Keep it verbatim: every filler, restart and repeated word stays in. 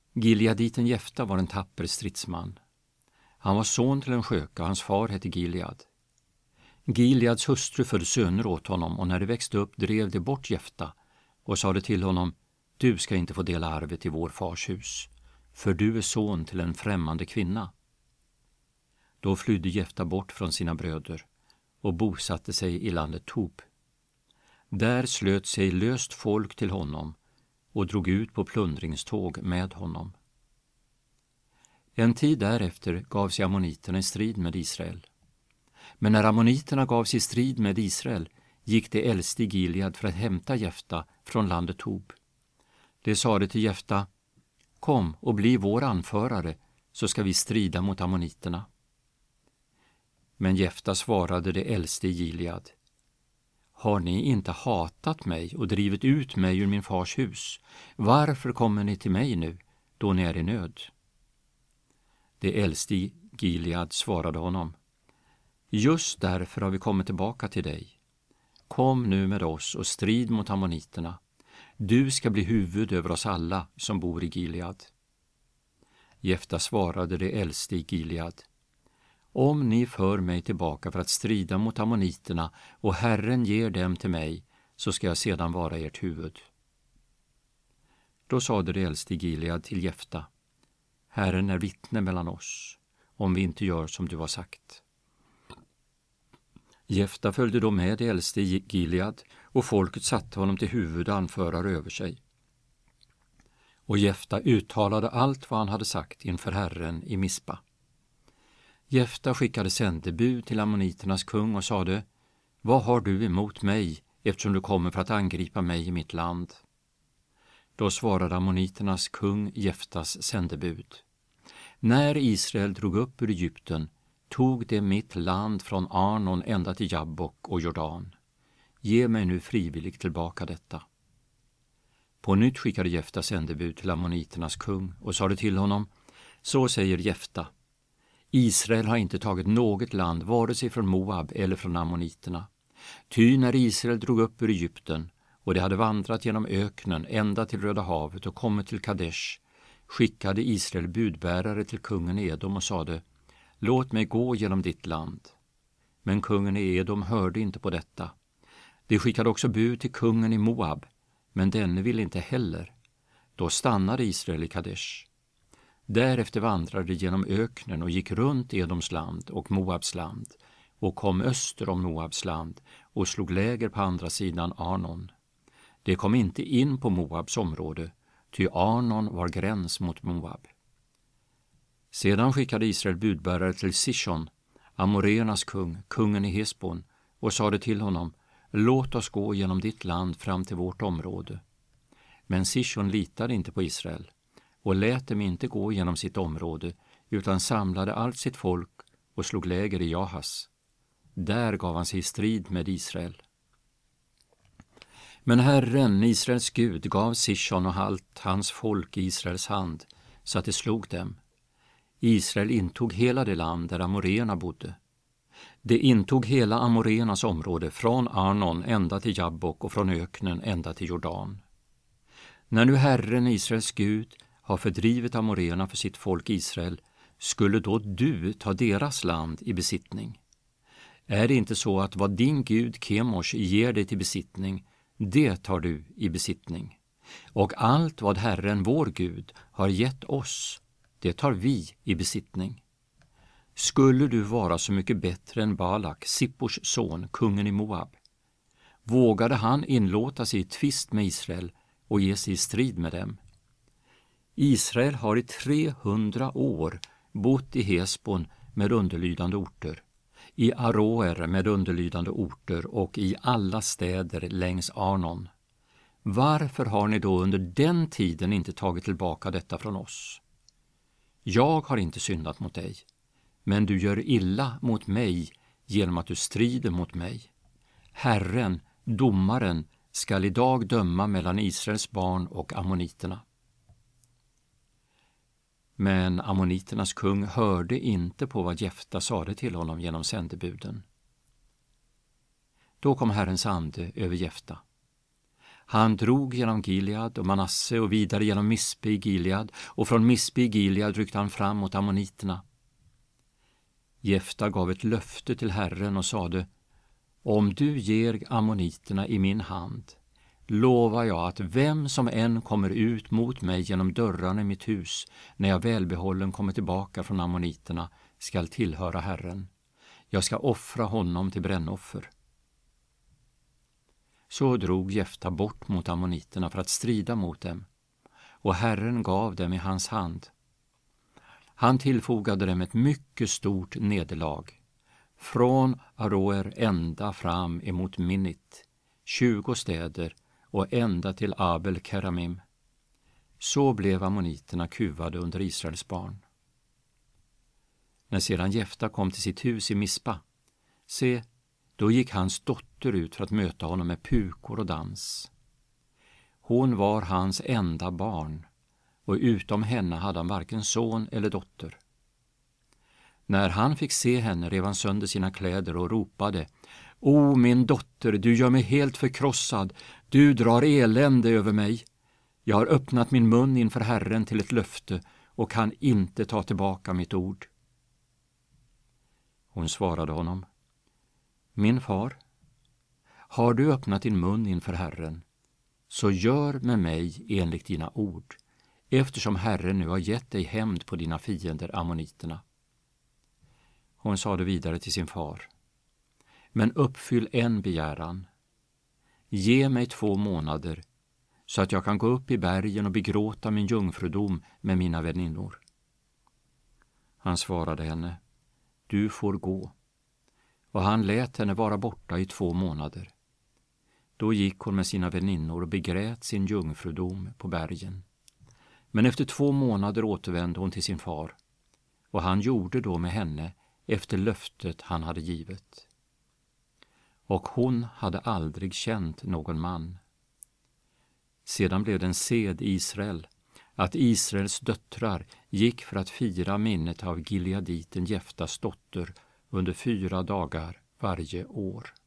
Gileaditen Jefta var en tapper stridsman. Han var son till en sköka och hans far hette Gilead. Gileads hustru födde söner åt honom och när de växte upp drev de bort Jefta och sade till honom: du ska inte få dela arvet i vår fars hus, för du är son till en främmande kvinna. Då flydde Jefta bort från sina bröder och bosatte sig i landet Tob. Där slöt sig löst folk till honom och drog ut på plundringståg med honom. En tid därefter gav sig ammoniterna i strid med Israel. Men när ammoniterna gav sig i strid med Israel gick de äldste i Gilead för att hämta Jefta från landet Tob. De sade till Jefta: kom och bli vår anförare, så ska vi strida mot ammoniterna. Men Jefta svarade de äldste i Gilead: har ni inte hatat mig och drivit ut mig ur min fars hus? Varför kommer ni till mig nu, då ni är i nöd? De äldste i Gilead svarade honom: just därför har vi kommit tillbaka till dig. Kom nu med oss och strid mot ammoniterna. Du ska bli huvud över oss alla som bor i Gilead. Jefta svarade de äldste i Gilead: om ni för mig tillbaka för att strida mot ammoniterna och Herren ger dem till mig, så ska jag sedan vara ert huvud. Då sade de äldste i Gilead till Jefta: Herren är vittne mellan oss, om vi inte gör som du har sagt. Jefta följde då med de äldste i Gilead, och folket satte honom till huvud och anförare över sig. Och Jefta uttalade allt vad han hade sagt inför Herren i Mispa. Jefta skickade sändebud till ammoniternas kung och sade: vad har du emot mig, eftersom du kommer för att angripa mig i mitt land? Då svarade ammoniternas kung Jeftas sändebud: när Israel drog upp ur Egypten tog det mitt land från Arnon ända till Jabbok och Jordan. Ge mig nu frivilligt tillbaka detta. På nytt skickade Jefta sändebud till ammoniternas kung och sade till honom: så säger Jefta: Israel har inte tagit något land, vare sig från Moab eller från ammoniterna. Ty när Israel drog upp ur Egypten och de hade vandrat genom öknen ända till Röda havet och kommit till Kadesh, skickade Israel budbärare till kungen i Edom och sade: låt mig gå genom ditt land. Men kungen i Edom hörde inte på detta. De skickade också bud till kungen i Moab, men denne ville inte heller. Då stannade Israel i Kadesh. Därefter vandrade de genom öknen och gick runt Edoms land och Moabs land och kom öster om Moabs land och slog läger på andra sidan Arnon. De kom inte in på Moabs område, ty Arnon var gräns mot Moab. Sedan skickade Israel budbärare till Sishon, Amoreernas kung, kungen i Hesbon, och sade till honom: låt oss gå genom ditt land fram till vårt område. Men Sishon litade inte på Israel och lät dem inte gå genom sitt område, utan samlade allt sitt folk och slog läger i Jahas. Där gav han sig i strid med Israel. Men Herren, Israels Gud, gav Sishon och allt hans folk i Israels hand, så att det slog dem. Israel intog hela det land där amoreerna bodde. Det intog hela amoreernas område från Arnon ända till Jabbok och från öknen ända till Jordan. När nu Herren, Israels Gud, har fördrivit amoreerna för sitt folk Israel, skulle då du ta deras land i besittning? Är det inte så att vad din Gud Kemosh ger dig till besittning, det tar du i besittning? Och allt vad Herren, vår Gud, har gett oss, det tar vi i besittning. Skulle du vara så mycket bättre än Balak, Sippors son, kungen i Moab? Vågade han inlåta sig i tvist med Israel och ge sig i strid med dem? Israel har i trehundra år bott i Hesbon med underlydande orter, i Aroer med underlydande orter och i alla städer längs Arnon. Varför har ni då under den tiden inte tagit tillbaka detta från oss? Jag har inte syndat mot dig, men du gör illa mot mig genom att du strider mot mig. Herren, domaren, skall idag döma mellan Israels barn och ammoniterna. Men ammoniternas kung hörde inte på vad Jefta sade till honom genom sändebuden. Då kom Herrens ande över Jefta. Han drog genom Gilead och Manasse och vidare genom Mispe i Gilead, och från Mispe i Gilead ryckte han fram mot ammoniterna. Jefta gav ett löfte till Herren och sade: om du ger ammoniterna i min hand, lovar jag att vem som än kommer ut mot mig genom dörrarna i mitt hus, när jag välbehållen kommer tillbaka från ammoniterna, skall tillhöra Herren. Jag ska offra honom till brännoffer. Så drog Jefta bort mot ammoniterna för att strida mot dem, och Herren gav dem i hans hand. Han tillfogade dem ett mycket stort nederlag, från Aroer ända fram emot Minnit, tjugo städer, och ända till Abel Keramim. Så blev ammoniterna kuvade under Israels barn. När sedan Jefta kom till sitt hus i Mispa, se, då gick hans dotter ut för att möta honom med pukor och dans. Hon var hans enda barn, och utom henne hade han varken son eller dotter. När han fick se henne rev han sönder sina kläder och ropade: O min dotter, du gör mig helt förkrossad, du drar elände över mig. Jag har öppnat min mun inför Herren till ett löfte och kan inte ta tillbaka mitt ord. Hon svarade honom: Min far, har du öppnat din mun inför Herren, så gör med mig enligt dina ord, eftersom Herren nu har gett dig hämnd på dina fiender ammoniterna. Hon sade vidare till sin far: Men uppfyll en begäran. Ge mig två månader, så att jag kan gå upp i bergen och begråta min jungfrudom med mina väninnor. Han svarade henne: Du får gå. Och han lät henne vara borta i två månader. Då gick hon med sina väninnor och begrät sin jungfrudom på bergen. Men efter två månader återvände hon till sin far, och han gjorde då med henne efter löftet han hade givet. Och hon hade aldrig känt någon man. Sedan blev det en sed i Israel att Israels döttrar gick för att fira minnet av Gileaditen Jeftas dotter under fyra dagar varje år.